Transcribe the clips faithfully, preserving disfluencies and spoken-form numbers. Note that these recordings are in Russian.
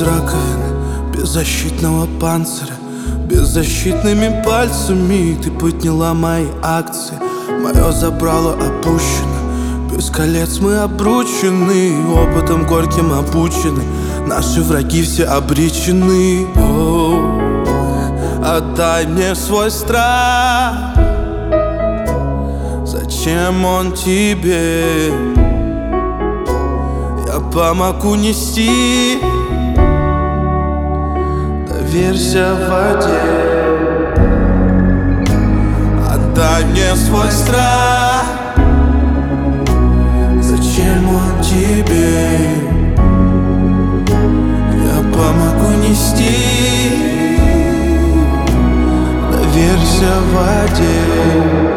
без раковины, без защитного панциря, беззащитными пальцами ты подняла мои акции. Мое забрало опущено, без колец мы обручены, опытом горьким обучены, наши враги все обречены. О, отдай мне свой страх, зачем он тебе? Я помогу нести, доверься воде. Отдай мне свой страх, зачем он тебе? Я помогу нести, доверься воде.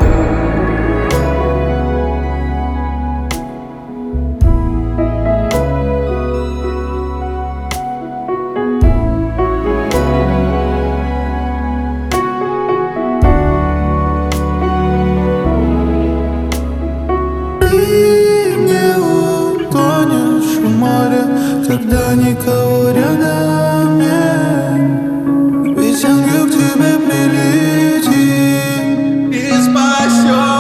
Ты не утонешь в море, когда никого рядом нет. Ведь ангел к тебе прилетит и спасет.